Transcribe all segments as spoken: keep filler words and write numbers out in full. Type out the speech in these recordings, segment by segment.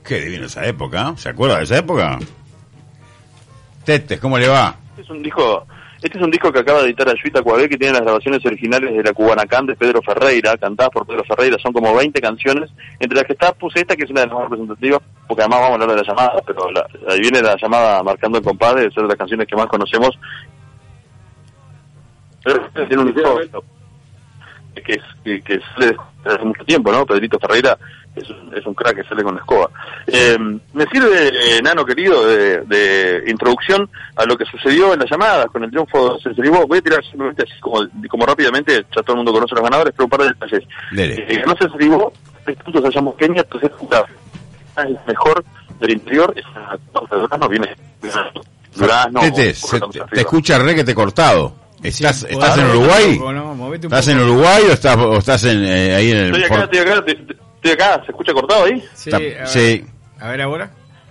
Qué divino esa época, ¿eh? ¿Se acuerda de esa época? Tetes, ¿cómo le va? Este es un disco, este es un disco que acaba de editar Ayuita Coabé, que tiene las grabaciones originales de la Cubanacán de Pedro Ferreira, cantadas por Pedro Ferreira, son como veinte canciones, entre las que está puse esta, que es una de las más representativas, porque además vamos a hablar de la llamada, pero la, ahí viene la llamada marcando el compadre, de ser de las canciones que más conocemos. Pero tiene un disco que es que, que sale desde hace mucho tiempo, ¿no? Pedrito Ferreira es un, es un crack que sale con la escoba. Eh, me sirve, eh, Nano querido, de, de introducción a lo que sucedió en las llamadas con el triunfo de Senseribó. Voy a tirar simplemente así como, como rápidamente, ya todo el mundo conoce a los ganadores, pero un par de detalles. Eh, ganó Senseribó, tres puntos allá Mosqueña, entonces es el mejor del interior, es una Durazno viene Durazno. Tete, se, te, te escucha re que te cortado. ¿Estás, Sí, estás en Uruguay? Poco, ¿no? ¿Estás en Uruguay o estás, o estás en, eh, ahí en el... Estoy acá, estoy acá, estoy acá, ¿se escucha cortado ahí? Sí, a ver, sí. A ver ahora.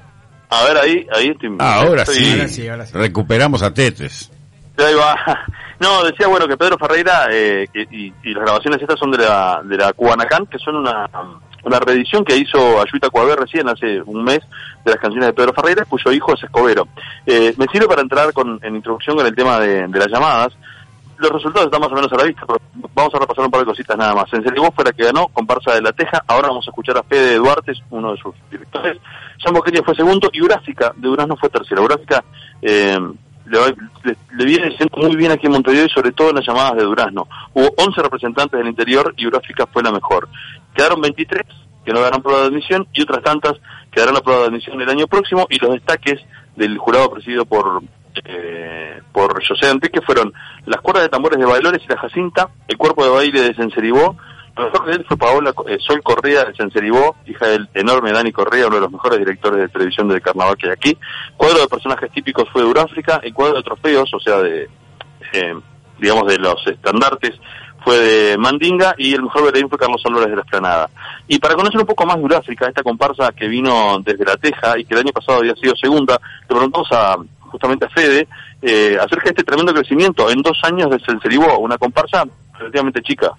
A ver, ahí, ahí estoy... Ah, ahora, estoy, sí. ahora sí, ahora sí. Recuperamos a Tetes. Ahí va. No, decía, bueno, que Pedro Ferreira eh, que, y, y las grabaciones estas son de la de la Cubanacán, que son una una reedición que hizo Ayuita Coabé recién, hace un mes, de las canciones de Pedro Ferreira, cuyo hijo es escobero. Eh, me sirve para entrar con, en introducción con el tema de, de las llamadas. Los resultados están más o menos a la vista, pero vamos a repasar un par de cositas nada más. Senseribó fue la que ganó, comparsa de La Teja. Ahora vamos a escuchar a Fede Duarte, uno de sus directores. Jean Boqueña fue segundo y Uráfica de Durazno fue tercera. Uráfica eh, le, le, le viene siendo muy bien aquí en Montevideo y sobre todo en las llamadas de Durazno. Hubo once representantes del interior y Uráfica fue la mejor. Quedaron veintitrés que no ganaron prueba de admisión y otras tantas que darán la prueba de admisión el año próximo, y los destaques del jurado presidido por eh, por José Enrique fueron las cuerdas de tambores de Bailores y la Jacinta, el cuerpo de baile de Senseribó. Lo mejor de él fue Paola eh, Sol Correa de Senseribó, hija del enorme Dani Correa, uno de los mejores directores de televisión del carnaval que hay aquí. Cuadro de personajes típicos fue de Uráfrica, el cuadro de trofeos, o sea, de eh, digamos de los estandartes, fue de Mandinga, y el mejor bailarín fue Carlos Álvarez de la Esplanada. Y para conocer un poco más de Uráfrica, esta comparsa que vino desde La Teja y que el año pasado había sido segunda, le preguntamos a justamente a Fede eh, acerca de este tremendo crecimiento en dos años de Senseribó, una comparsa relativamente chica.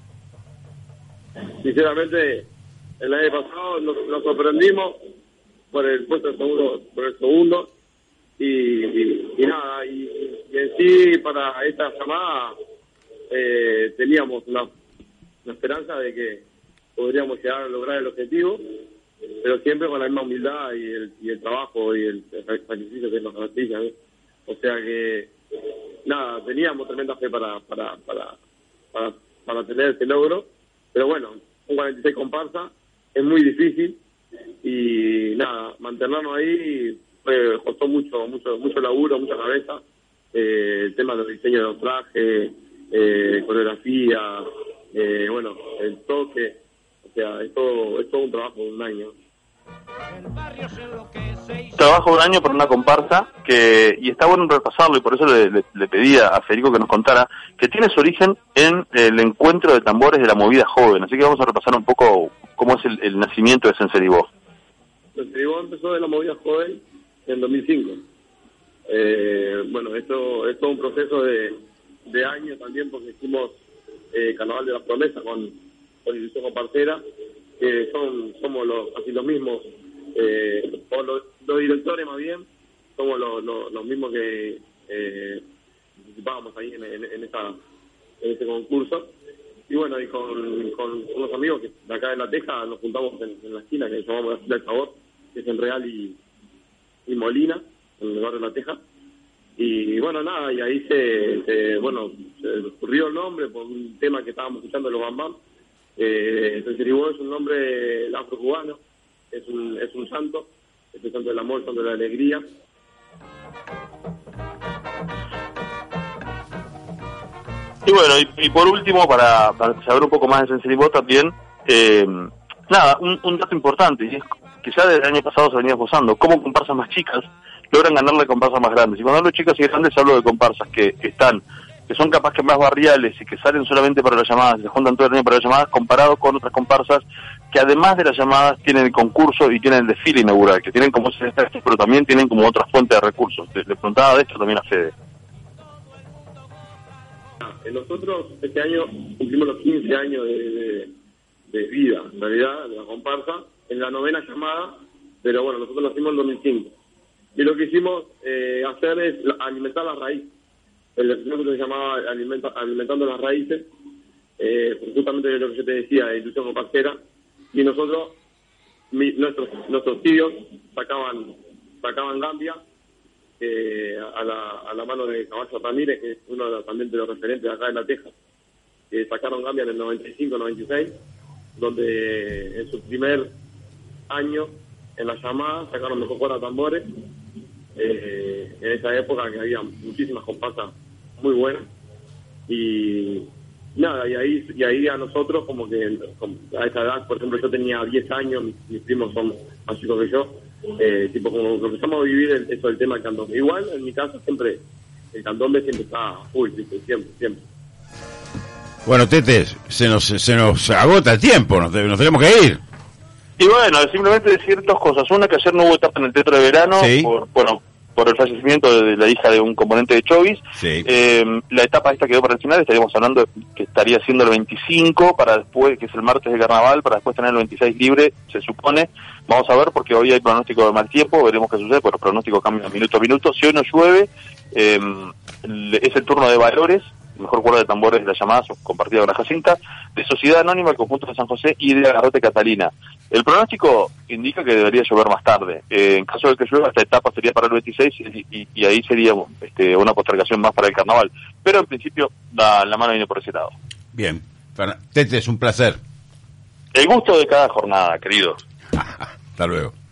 Sinceramente, el año pasado nos, nos sorprendimos por el puesto de segundo, por el segundo, y, y, y nada, y, y en sí para esta llamada eh, teníamos una, una esperanza de que podríamos llegar a lograr el objetivo, pero siempre con la misma humildad y el, y el trabajo y el, el sacrificio que nos caracteriza, ¿eh? O sea que, nada, teníamos tremenda fe para, para, para, para, para tener este logro, pero bueno, un cuarenta y seis comparsa es muy difícil y nada, mantenernos ahí fue, costó mucho, mucho, mucho laburo, mucha cabeza, eh, el tema del diseño de los trajes, eh, coreografía, eh, bueno, el toque, o sea, es todo, es todo un trabajo de un año. Trabajo de un año por una comparsa que, y está bueno repasarlo, y por eso le, le, le pedía a Federico que nos contara, que tiene su origen en el encuentro de tambores de la movida joven, así que vamos a repasar un poco cómo es el, el nacimiento de Senseribó. Senseribó empezó de la movida joven en dos mil cinco. Eh, bueno, esto es todo un proceso de, de años también, porque hicimos eh, Carnaval de las Promesas con, con Ilusión Compartera, que son somos los, así los mismos, eh, o los, los directores más bien, somos los, los, los mismos que eh, participábamos ahí en, en, en, esta, en este concurso. Y bueno, y con, con unos amigos que de acá de La Teja nos juntamos en, en la esquina que llamamos la Esquina del Sabor, que es en Real y, y Molina, en el barrio de La Teja. Y bueno, nada, y ahí se, se bueno, se ocurrió el nombre por un tema que estábamos escuchando los Bam Bam. Eh, Senseribó es un nombre afro-cubano, es un, es un santo, es el santo del amor, el santo de la alegría. Y bueno, y, y por último, para, para saber un poco más de Senseribó también, eh, nada, un, un dato importante, y es que ya desde el año pasado se venía esbozando, cómo comparsas más chicas logran ganarle comparsas más grandes. Y cuando hablo de chicas y grandes hablo de comparsas que, que están, que son capaz que más barriales y que salen solamente para las llamadas, y se juntan todo el año para las llamadas, comparado con otras comparsas que además de las llamadas tienen el concurso y tienen el desfile inaugural, que tienen como ese destaque, pero también tienen como otra fuente de recursos. Le, le preguntaba de esto también a Fede. Nosotros este año cumplimos los quince años de, de, de vida, en realidad, de la comparsa. En la novena llamada pero bueno, nosotros nacimos en dos mil cinco. Y lo que hicimos eh, hacer es alimentar las raíces. El episodio se llamaba alimenta, Alimentando las Raíces, eh, justamente lo que yo te decía, de industria copacera, y nosotros, mi, nuestros nuestros tíos sacaban sacaban gambia eh, a, la, a la mano de Caballo Ramírez, que es uno de los, también de los referentes de acá en La Teja, que sacaron gambia en el noventa y cinco noventa y seis, donde en su primer año en la llamada sacaron mejor cuerda tambores, eh, en esa época que había muchísimas comparsas muy buenas, y nada, y ahí y ahí a nosotros como que a esa edad, por ejemplo, yo tenía diez años, mis, mis primos son más chicos que yo, eh, tipo como que empezamos a vivir el, eso del tema del candombe. Igual en mi casa siempre el candombe siempre está full, ¿viste? siempre, siempre. Bueno, Tete, se nos se nos agota el tiempo, nos, nos tenemos que ir. Y bueno, simplemente decir dos cosas. Una, que ayer no hubo etapa en el Teatro de Verano, sí. por, bueno, por el fallecimiento de la hija de un componente de Chovis. Sí. Eh, la etapa esta quedó para el final, estaríamos hablando de que estaría siendo el veinticinco, para después, que es el martes de carnaval, para después tener el veintiséis libre, se supone. Vamos a ver, porque hoy hay pronóstico de mal tiempo, veremos qué sucede, porque los pronósticos cambian minuto a minuto. Si hoy no llueve, eh, es el turno de Valores, mejor cuerda de tambores de la llamada, compartida con la Jacinta, de Sociedad Anónima, el conjunto de San José, y de Agarrote Catalina. El pronóstico indica que debería llover más tarde. Eh, en caso de que llueva, esta etapa sería para el veintiséis y, y, y ahí sería este, una postergación más para el carnaval. Pero en principio la, la mano viene por ese lado. Bien. Tete, es un placer. El gusto de cada jornada, querido. Hasta luego.